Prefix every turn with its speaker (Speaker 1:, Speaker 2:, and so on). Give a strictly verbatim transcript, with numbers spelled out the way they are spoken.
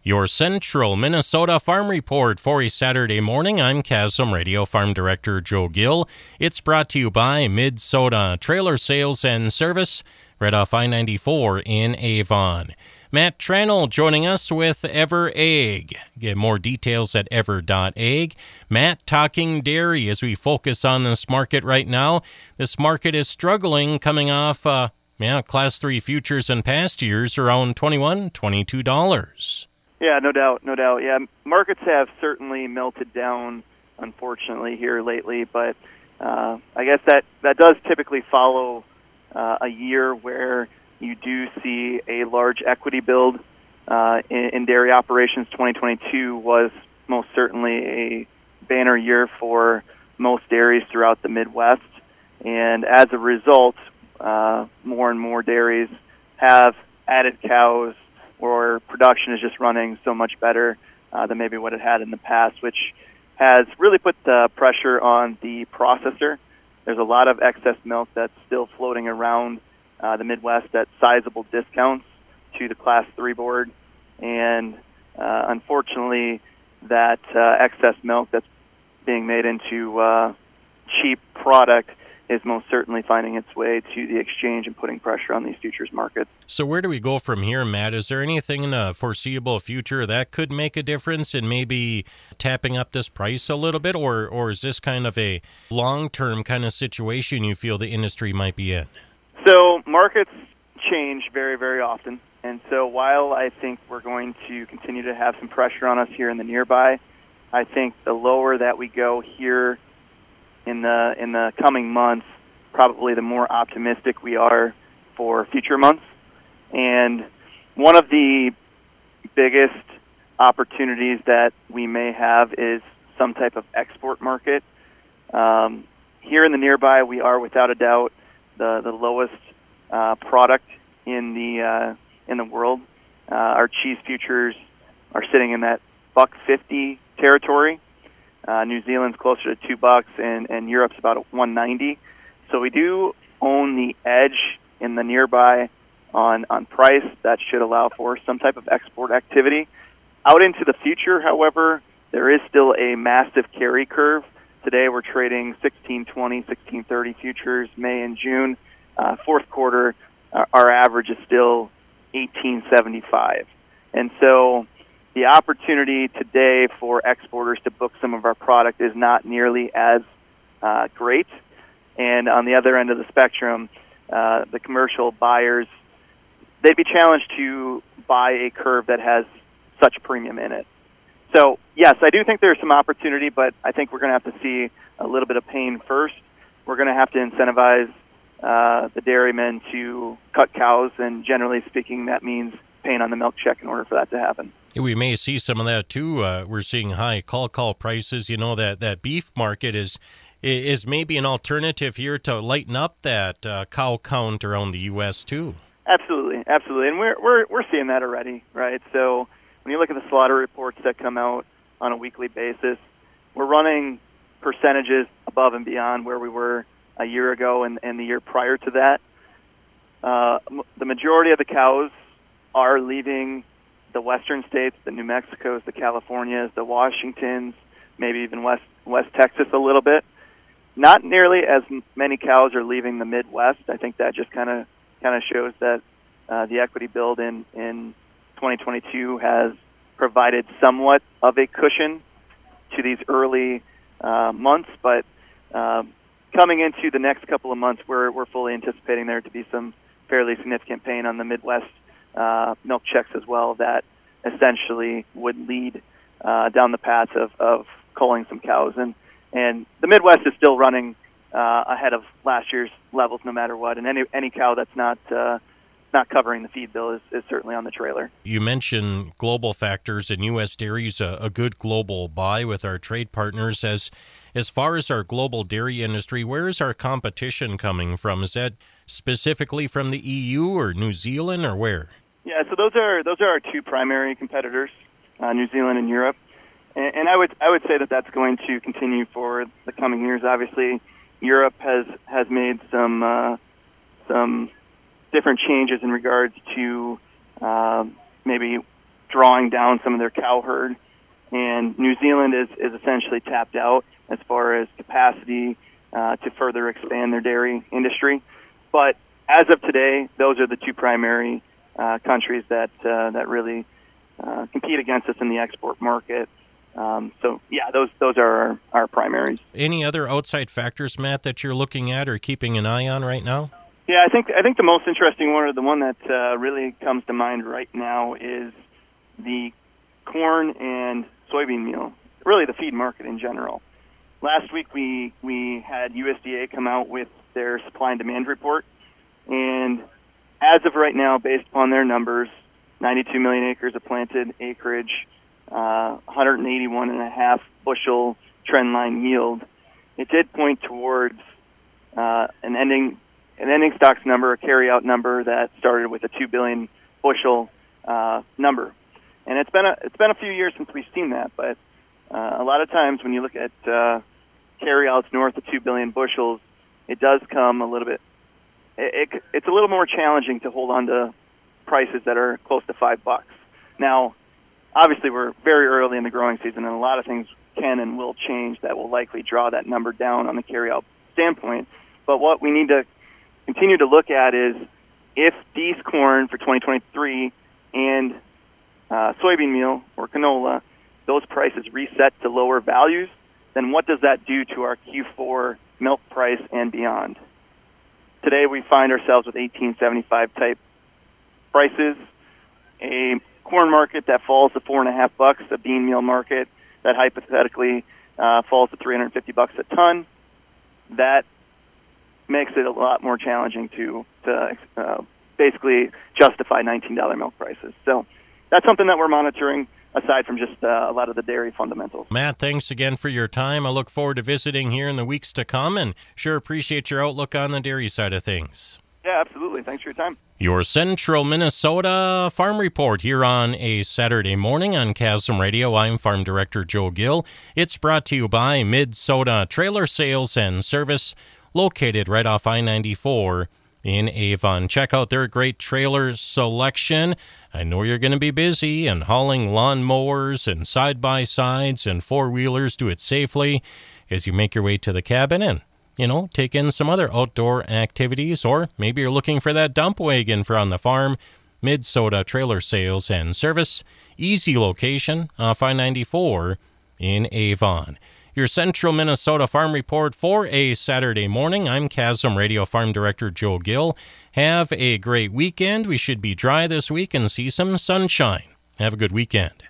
Speaker 1: Your Central Minnesota Farm Report for a Saturday morning. I'm Chasm Radio Farm Director Joe Gill. It's brought to you by Mid-Soda Trailer Sales and Service, right off I ninety-four in Avon. Matt Tranel joining us with Ever Ag. Get more details at ever dot ag. Matt, talking dairy as we focus on this market right now. This market is struggling, coming off uh, yeah, Class three futures in past years around twenty-one dollars, twenty-two dollars.
Speaker 2: Yeah, no doubt, no doubt. Yeah, markets have certainly melted down, unfortunately, here lately. But uh, I guess that, that does typically follow uh, a year where you do see a large equity build uh, in, in dairy operations. twenty twenty-two was most certainly a banner year for most dairies throughout the Midwest. And as a result, uh, more and more dairies have added cows, or production is just running so much better uh, than maybe what it had in the past, which has really put the pressure on the processor. There's a lot of excess milk that's still floating around uh, the Midwest at sizable discounts to the Class three board, and uh, unfortunately, that uh, excess milk that's being made into uh, cheap product is most certainly finding its way to the exchange and putting pressure on these futures markets.
Speaker 1: So where do we go from here, Matt? Is there anything in the foreseeable future that could make a difference in maybe tapping up this price a little bit, or, or is this kind of a long-term kind of situation you feel the industry might be in?
Speaker 2: So markets change very, very often. And so while I think we're going to continue to have some pressure on us here in the nearby, I think the lower that we go here in the in the coming months, probably the more optimistic we are for future months. And one of the biggest opportunities that we may have is some type of export market. Um, here in the nearby, we are without a doubt the the lowest uh, product in the uh, in the world. Uh, our cheese futures are sitting in that buck fifty territory. Uh, New Zealand's closer to two bucks, and, and Europe's about one ninety. So we do own the edge in the nearby on on price. That should allow for some type of export activity. Out into the future, however, there is still a massive carry curve. Today we're trading sixteen twenty, sixteen thirty futures, May and June. Uh, fourth quarter, uh, our average is still eighteen seventy-five. And so the opportunity today for exporters to book some of our product is not nearly as uh, great. And on the other end of the spectrum, uh, the commercial buyers, they'd be challenged to buy a curve that has such premium in it. So, yes, I do think there's some opportunity, but I think we're going to have to see a little bit of pain first. We're going to have to incentivize uh, the dairymen to cut cows, and generally speaking, that means pain on the milk check in order for that to happen.
Speaker 1: We may see some of that too. Uh, we're seeing high call call prices. You know, that, that beef market is is maybe an alternative here to lighten up that uh, cow count around the U S too.
Speaker 2: Absolutely, absolutely, and we're we're we're seeing that already, right? So when you look at the slaughter reports that come out on a weekly basis, we're running percentages above and beyond where we were a year ago and, and the year prior to that. Uh, the majority of the cows are leaving the western states, the New Mexicos, the Californias, the Washingtons, maybe even West West Texas a little bit. Not nearly as many cows are leaving the Midwest. I think that just kind of kind of shows that uh, the equity build in, in twenty twenty-two has provided somewhat of a cushion to these early uh, months. But uh, coming into the next couple of months, we're we're fully anticipating there to be some fairly significant pain on the Midwest Uh, milk checks as well, that essentially would lead uh, down the path of, of culling some cows. And, and the Midwest is still running uh, ahead of last year's levels no matter what. And any any cow that's not uh, not covering the feed bill is, is certainly on the trailer.
Speaker 1: You mentioned global factors, and U S dairy's a, a good global buy with our trade partners. As as far as our global dairy industry, where is our competition coming from? Is that specifically from the E U or New Zealand, or where?
Speaker 2: Yeah, so those are those are our two primary competitors, uh, New Zealand and Europe, and, and I would I would say that that's going to continue for the coming years. Obviously, Europe has has made some uh, some different changes in regards to uh, maybe drawing down some of their cow herd. And New Zealand is, is essentially tapped out as far as capacity uh, to further expand their dairy industry. But as of today, those are the two primary uh, countries that uh, that really uh, compete against us in the export market. Um, so, yeah, those those are our, our primaries.
Speaker 1: Any other outside factors, Matt, that you're looking at or keeping an eye on right now?
Speaker 2: Yeah, I think I think the most interesting one, or the one that uh, really comes to mind right now, is the corn and soybean meal, really the feed market in general. Last week we we had U S D A come out with their supply and demand report, and as of right now, based upon their numbers, ninety-two million acres of planted acreage, uh, one hundred eighty-one and a half bushel trend line yield. It did point towards uh, an ending an ending stocks number, a carryout number that started with a two billion bushel uh, number. And it's been a it's been a few years since we've seen that, but uh, a lot of times when you look at uh, carryouts north of two billion bushels, it does come a little bit. It, it, it's a little more challenging to hold on to prices that are close to five bucks. Now, obviously, we're very early in the growing season, and a lot of things can and will change that will likely draw that number down on the carryout standpoint. But what we need to continue to look at is if these corn for twenty twenty-three and uh, soybean meal or canola, those prices reset to lower values, then what does that do to our Q four milk price and beyond? Today we find ourselves with eighteen seventy-five type prices, a corn market that falls to four and a half bucks, a bean meal market that hypothetically uh, falls to three hundred fifty bucks a ton. That makes it a lot more challenging to to uh, basically justify nineteen dollars milk prices. So that's something that we're monitoring, aside from just uh, a lot of the dairy fundamentals.
Speaker 1: Matt, thanks again for your time. I look forward to visiting here in the weeks to come, and sure appreciate your outlook on the dairy side of things.
Speaker 2: Yeah, absolutely. Thanks for your time.
Speaker 1: Your Central Minnesota Farm Report here on a Saturday morning on Chasm Radio. I'm Farm Director Joe Gill. It's brought to you by Mid-Soda Trailer Sales and Service, located right off I ninety-four in Avon. Check out their great trailer selection. I know you're going to be busy and hauling lawnmowers and side-by-sides and four-wheelers. Do it safely as you make your way to the cabin and, you know, take in some other outdoor activities, or maybe you're looking for that dump wagon for on the farm. Mid-Soda Trailer Sales and Service, easy location off I ninety-four in Avon. Your Central Minnesota Farm Report for a Saturday morning. I'm Chasm Radio Farm Director Joe Gill. Have a great weekend. We should be dry this week and see some sunshine. Have a good weekend.